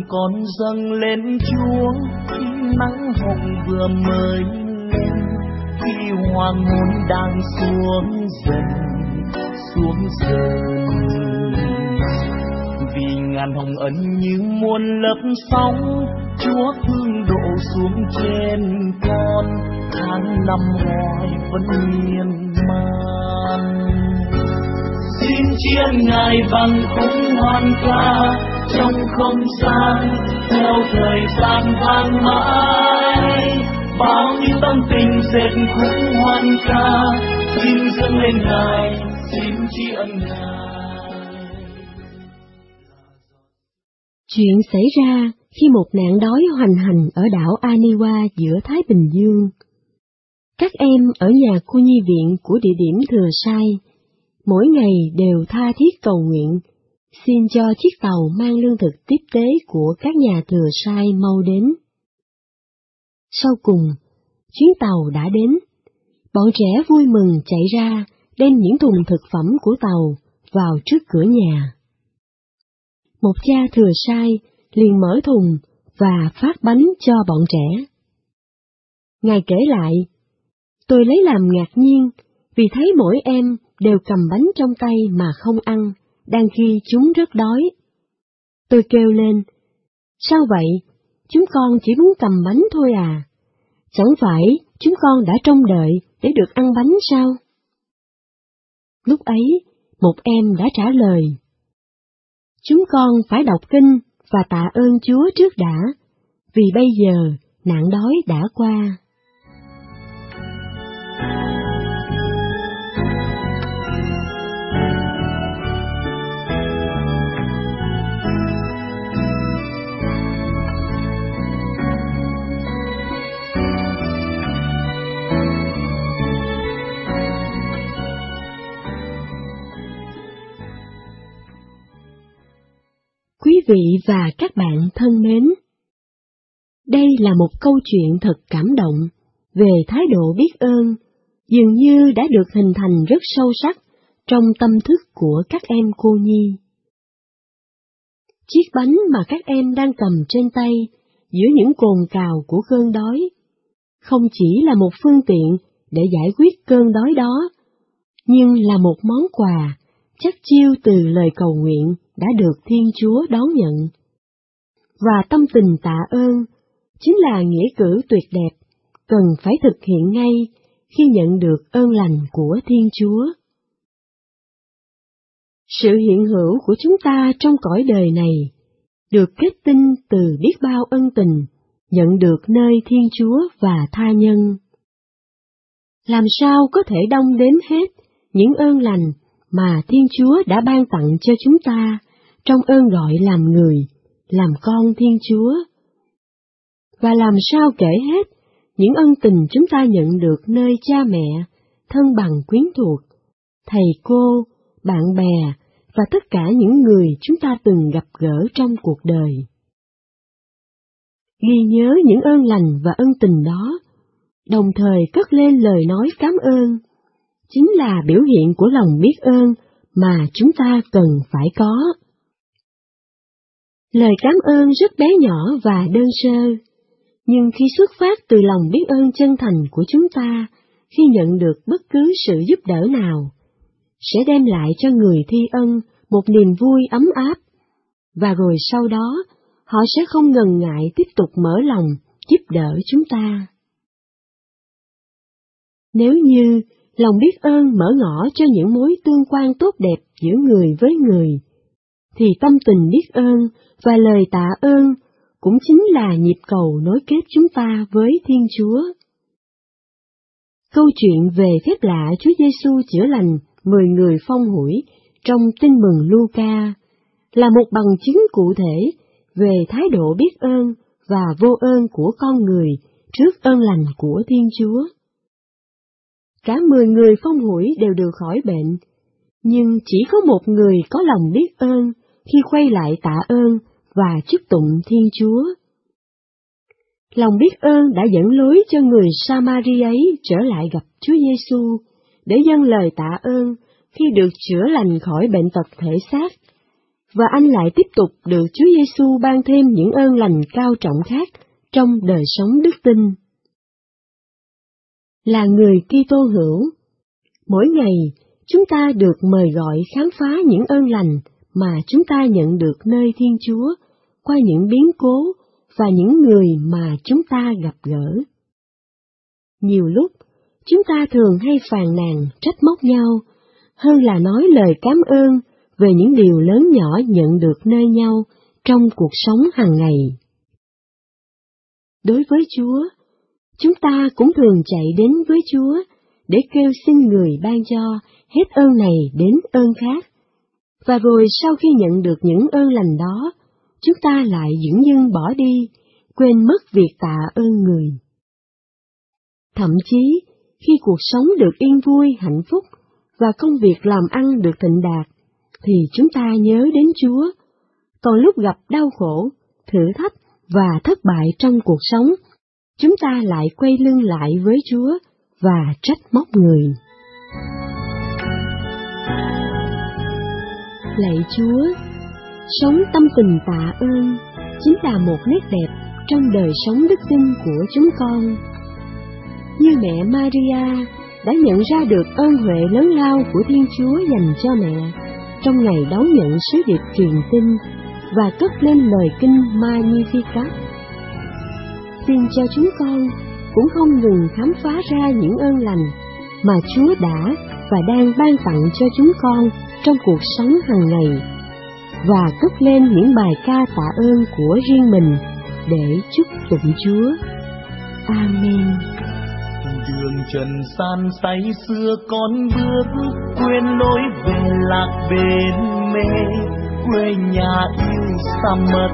con dâng lên Chúa khi nắng hồng vừa mới lên, khi hoàng hôn đang xuống dần. Vì ngàn hồng ân như muôn lớp sóng, Chúa thương đổ xuống trên con, tháng năm hoài vẫn miên man. Xin tri ân Ngài bằng khúc hoan ca trong không gian, theo thời gian vang mãi. Bao nhiêu tâm tình dệt khúc hoan ca, xin dâng lên Ngài, xin tri ân Ngài. Chuyện xảy ra khi một nạn đói hoành hành ở đảo Aniwa giữa Thái Bình Dương. Các em ở nhà cô nhi viện của địa điểm Thừa Sai mỗi ngày đều tha thiết cầu nguyện, xin cho chiếc tàu mang lương thực tiếp tế của các nhà Thừa Sai mau đến. Sau cùng, chuyến tàu đã đến. Bọn trẻ vui mừng chạy ra, đem những thùng thực phẩm của tàu vào trước cửa nhà. Một cha Thừa Sai liền mở thùng và phát bánh cho bọn trẻ. Ngài kể lại, tôi lấy làm ngạc nhiên vì thấy mỗi em đều cầm bánh trong tay mà không ăn, đang khi chúng rất đói. Tôi kêu lên, sao vậy? Chúng con chỉ muốn cầm bánh thôi à? Chẳng phải chúng con đã trông đợi để được ăn bánh sao? Lúc ấy, một em đã trả lời, chúng con phải đọc kinh và tạ ơn Chúa trước đã, vì bây giờ nạn đói đã qua. Quý vị và các bạn thân mến, đây là một câu chuyện thật cảm động về thái độ biết ơn, dường như đã được hình thành rất sâu sắc trong tâm thức của các em cô nhi. Chiếc bánh mà các em đang cầm trên tay giữa những cồn cào của cơn đói, không chỉ là một phương tiện để giải quyết cơn đói đó, nhưng là một món quà chắc chiêu từ lời cầu nguyện đã được Thiên Chúa đón nhận. Và tâm tình tạ ơn chính là nghĩa cử tuyệt đẹp, cần phải thực hiện ngay khi nhận được ơn lành của Thiên Chúa. Sự hiện hữu của chúng ta trong cõi đời này được kết tinh từ biết bao ân tình nhận được nơi Thiên Chúa và tha nhân. Làm sao có thể đong đếm hết những ơn lành mà Thiên Chúa đã ban tặng cho chúng ta trong ơn gọi làm người, làm con Thiên Chúa. Và làm sao kể hết những ân tình chúng ta nhận được nơi cha mẹ, thân bằng quyến thuộc, thầy cô, bạn bè và tất cả những người chúng ta từng gặp gỡ trong cuộc đời. Ghi nhớ những ơn lành và ân tình đó, đồng thời cất lên lời nói cảm ơn, chính là biểu hiện của lòng biết ơn mà chúng ta cần phải có. Lời cảm ơn rất bé nhỏ và đơn sơ, nhưng khi xuất phát từ lòng biết ơn chân thành của chúng ta, khi nhận được bất cứ sự giúp đỡ nào, sẽ đem lại cho người thi ân một niềm vui ấm áp, và rồi sau đó họ sẽ không ngần ngại tiếp tục mở lòng giúp đỡ chúng ta. Nếu như lòng biết ơn mở ngõ cho những mối tương quan tốt đẹp giữa người với người, thì tâm tình biết ơn và lời tạ ơn cũng chính là nhịp cầu nối kết chúng ta với Thiên Chúa. Câu chuyện về phép lạ Chúa Giêsu chữa lành 10 người phong hủi trong Tin mừng Luca là một bằng chứng cụ thể về thái độ biết ơn và vô ơn của con người trước ơn lành của Thiên Chúa. Cả 10 người phong hủi đều được khỏi bệnh, nhưng chỉ có một người có lòng biết ơn khi quay lại tạ ơn và chúc tụng Thiên Chúa. Lòng biết ơn đã dẫn lối cho người Samari ấy trở lại gặp Chúa Giêsu để dâng lời tạ ơn khi được chữa lành khỏi bệnh tật thể xác, và anh lại tiếp tục được Chúa Giêsu ban thêm những ơn lành cao trọng khác trong đời sống đức tin. Là người Kitô hữu, mỗi ngày chúng ta được mời gọi khám phá những ơn lành mà chúng ta nhận được nơi Thiên Chúa qua những biến cố và những người mà chúng ta gặp gỡ. Nhiều lúc, chúng ta thường hay phàn nàn trách móc nhau, hơn là nói lời cảm ơn về những điều lớn nhỏ nhận được nơi nhau trong cuộc sống hàng ngày. Đối với Chúa, chúng ta cũng thường chạy đến với Chúa để kêu xin Người ban cho hết ơn này đến ơn khác, và rồi sau khi nhận được những ơn lành đó, chúng ta lại dửng dưng bỏ đi, quên mất việc tạ ơn Người. Thậm chí, khi cuộc sống được yên vui, hạnh phúc và công việc làm ăn được thịnh đạt, thì chúng ta nhớ đến Chúa. Còn lúc gặp đau khổ, thử thách và thất bại trong cuộc sống, chúng ta lại quay lưng lại với Chúa và trách móc Người. Lạy Chúa, sống tâm tình tạ ơn chính là một nét đẹp trong đời sống đức tin của chúng con. Như mẹ Maria đã nhận ra được ơn huệ lớn lao của Thiên Chúa dành cho mẹ trong ngày đón nhận sứ điệp truyền tin và cất lên lời kinh Magnificat. Xin cho chúng con cũng không ngừng khám phá ra những ơn lành mà Chúa đã và đang ban tặng cho chúng con trong cuộc sống hàng ngày, và cất lên những bài ca tạ ơn của riêng mình để chúc tụng Chúa. Amen. Đường trần gian say xưa con bước, quên lối về lạc bên mê, quê nhà yêu xa mất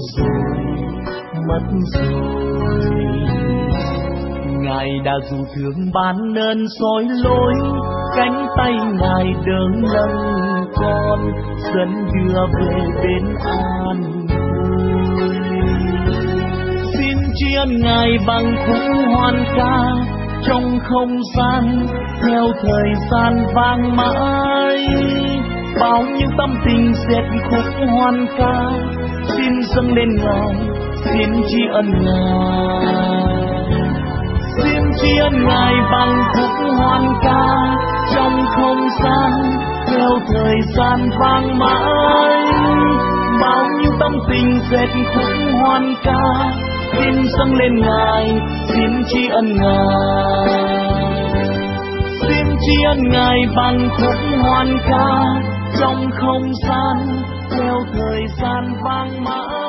rồi. Ngài đã dù thương ban ơn soi lối, cánh tay Ngài đỡ nâng con, dẫn đưa về bên an vui. Xin tri ân Ngài bằng khúc hoan ca trong không gian, theo thời gian vang mãi. Bao nhiêu tâm tình dệt khúc hoan ca, xin dâng lên Ngài, xin tri ân Ngài. Xin tri ân Ngài bằng khúc hoan ca trong không gian, theo thời gian vang mãi. Bao nhiêu tâm tình dệt khúc hoan ca, xin dâng lên Ngài, xin tri ân Ngài. Xin tri ân Ngài bằng khúc hoan ca trong không gian, theo thời gian vang mãi.